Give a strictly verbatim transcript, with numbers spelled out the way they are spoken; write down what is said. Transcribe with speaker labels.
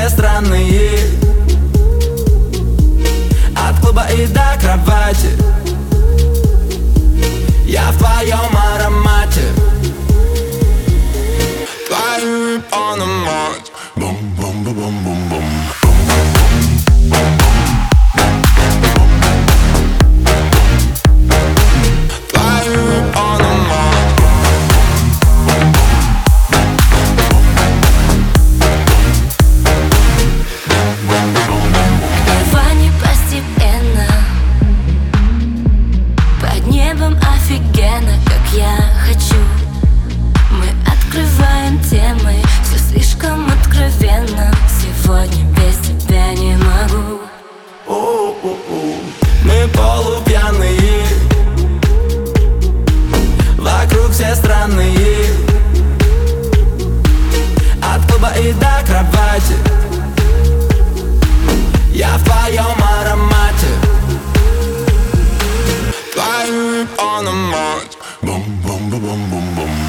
Speaker 1: все странные. От клуба и до кровати я в твоем аромате.
Speaker 2: Flying on the march. Boom, boom, boom, boom, boom, boom.
Speaker 3: Офигенно, как я хочу. Мы открываем темы, все слишком откровенно. Сегодня без тебя не могу.
Speaker 1: У-у-у. Мы полупьяные, вокруг все странные. От клуба и до кровати я в твоем аромате.
Speaker 2: Flying on the march. Boom, boom, boom, boom, boom, boom.